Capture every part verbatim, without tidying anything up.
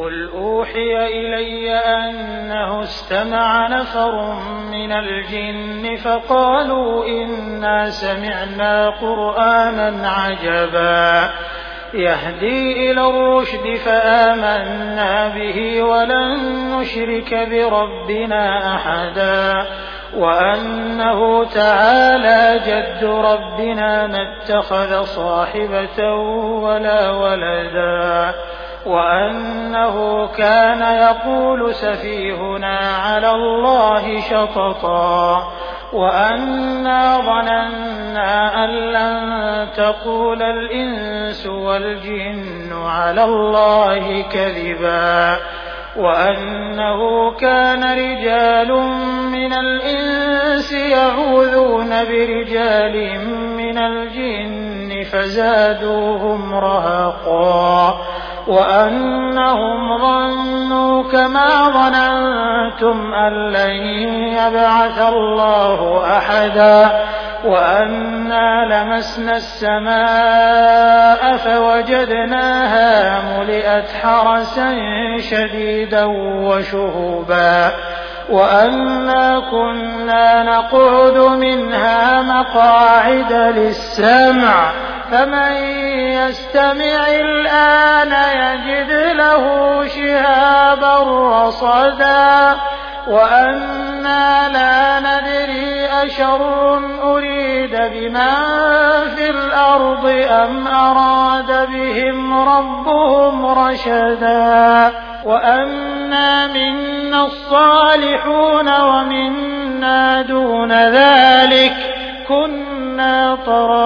قل أوحي إلي أنه استمع نفر من الجن فقالوا إنا سمعنا قرآنا عجبا يهدي إلى الرشد فآمنا به ولن نشرك بربنا أحدا وأنه تعالى جد ربنا ما اتخذ صاحبة ولا ولدا وأنه كان يقول سفيهنا على الله شططا وأنا ظننا أن لن تقول الإنس والجن على الله كذبا وأنه كان رجال من الإنس يعوذون برجال من الجن فزادوهم رهقا وأنهم ظنوا كما ظننتم أن لن يبعث الله أحدا وأنا لمسنا السماء فوجدناها ملئت حرسا شديدا وشهبا وأنا كنا نقعد منها مقاعد للسمع فمن يستمع الآن يجد له شهابا رصدا وأنا لا ندري أشر أريد بمن في الأرض أم أراد بهم ربهم رشدا وأنا منا الصالحون ومنا دون ذلك كنا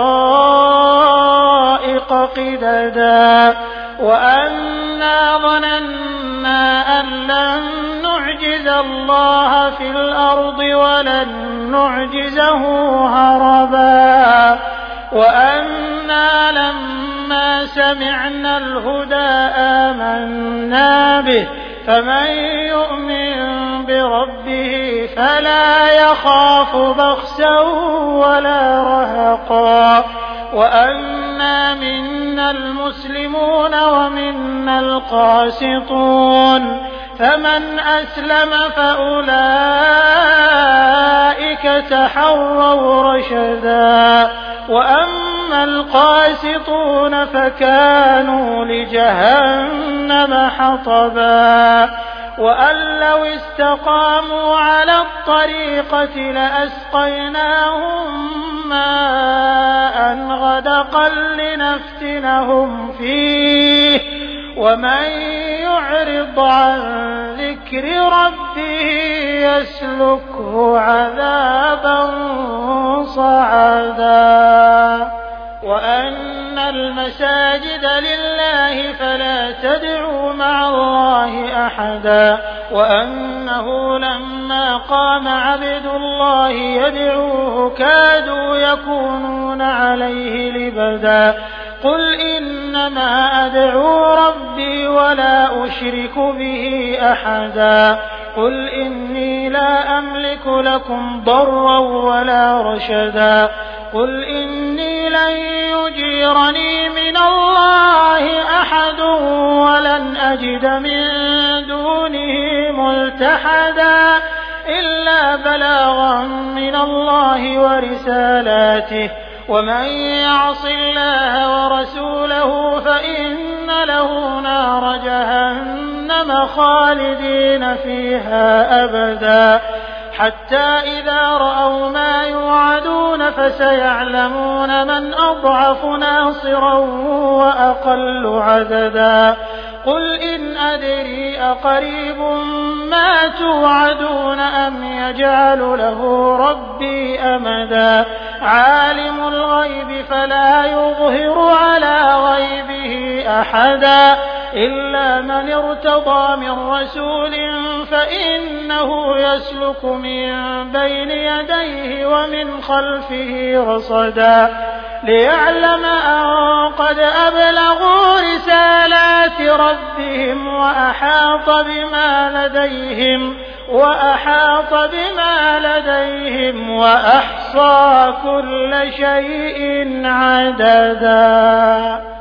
طرائق قددا وأنا ظننا أن لن نعجز الله في الأرض ولن نعجزه هربا وأنا لما سمعنا الهدى آمنا به فمن يؤمن بربه فلا يخاف بخسا ولا رهقا وأنا منا المسلمون ومنا القاسطون فمن أسلم فأولئك تحروا رشدا وأما القاسطون فكانوا لجهنم حطبا وأن لو استقاموا على الطريقة لأسقيناهم ماء غدقا لنفتنهم فيه ومن يعرض عن ذكر ربه يسلكه عذابا صعدا وأن المساجد لله فلا تدعوا مع الله أحدا وأنه لما قام عبد الله يدعوه كادوا يكونون عليه لبدا قل إنما أدعو ربي ولا أشرك به أحدا قل إني لا أملك لكم ضرا ولا رشدا قل إني لن يجيرني من الله أحد ولن أجد من دونه ملتحدا إلا بلاغا من الله ورسالاته ومن يعص الله ورسوله فإن له نار جهنم خالدين فيها أبدا حتى إذا رأوا ما يوعدون فسيعلمون من أضعف ناصرا وأقل عددا قل إن أدري أقريب ما توعدون أم يجعل له ربي أمدا عالم الغيب فلا يظهر على غيبه أحدا إلا من ارتضى من رسول فإنه يسلك من بين يديه ومن خلفه رصدا ليعلم أن قد أبلغوا رسالات ربهم وأحاط بما لديهم وأحاط بما لديهم وأحصى كل شيء عددا.